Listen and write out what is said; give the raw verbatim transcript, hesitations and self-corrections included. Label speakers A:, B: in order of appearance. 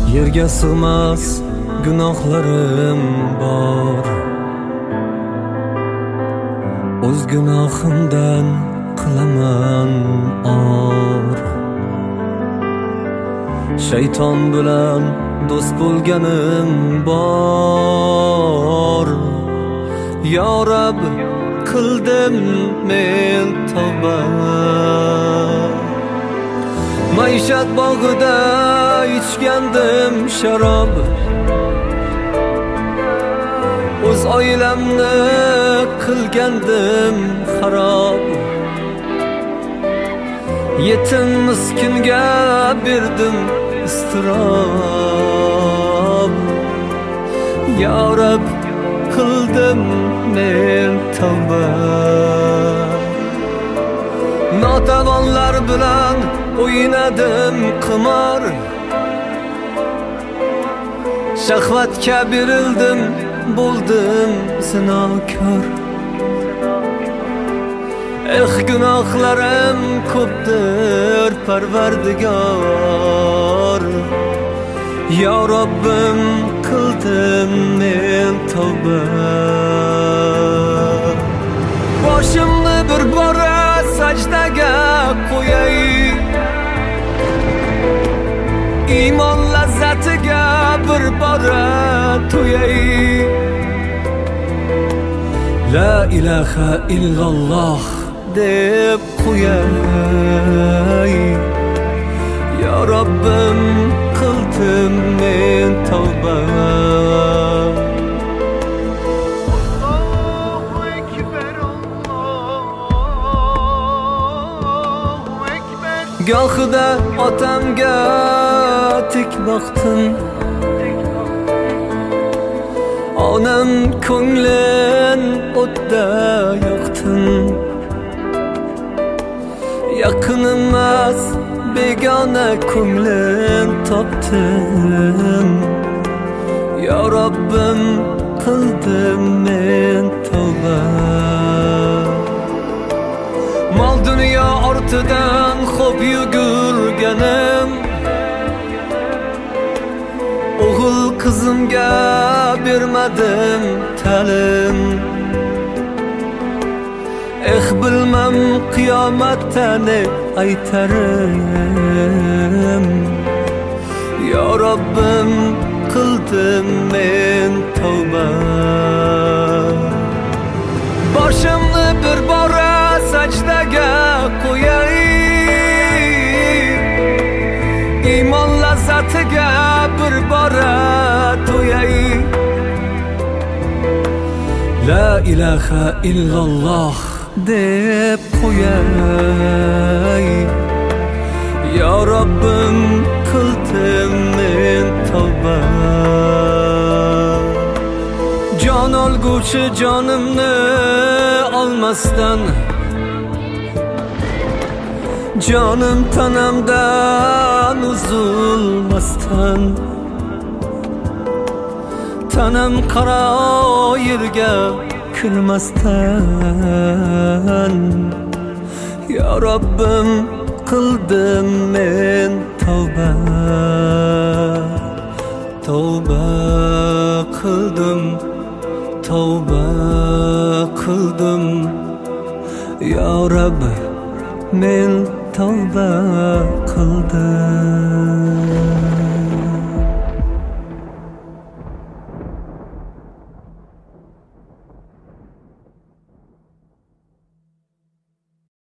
A: Yerga sig'mas gunohlarim bor. O'z gunohimdan qilaman or. Shayton bilan do'st bo'lganim bor. Ya Rab, qildim men tavba. Maishat bog'ida ichgandim sharob. O'z oilamni qilgandim xarob. Yetim miskinga berdim iztirob. Ya Rab, qildim men tavba. Notavonlar bilan o'ynadim qimor. Shahvatga berildim, bo'ldim zinokor. Eh, gunohlarim ko'pdir Parvardigor. Ya Robbim, qildim men tavba. Boshimni bir bora sajdaga qo'yay. Iymon lazzatiga bir bora to'yay. La ilaha illalloh deb qo'yay. Ya Robbim, qildim men tavba.
B: Allahu ekber, Allahu ekber.
A: Gohida otamga tik boqdim. Onam ko'nglin o'tda yoqdim. Yaqin emas begona ko'nglim topdim. Ya Robbim, qildim men tavba. Mol dunyo ortidan xo'p yugurganim. O'g'il qizimga bermadim ta'lim. Eh, bilmam qiyomatda ne aytarim. Ya Robbim, qildim men tavba. Boshimni bir bora sajdaga qo'yay. Iymon lazzatiga bir bora to'yay. La ilaha illalloh deb qo'yay. Ya Robbim, qildim men tavba. Jon olguvchi jonimni olmasdan, jonim tanamdan uzilmasdan, tanam qaro yerga kirmasdan. Ya Robbim, qildim men tavba. Tavba qildim, tavba qildim. Ya Rabb, men tavba qildim.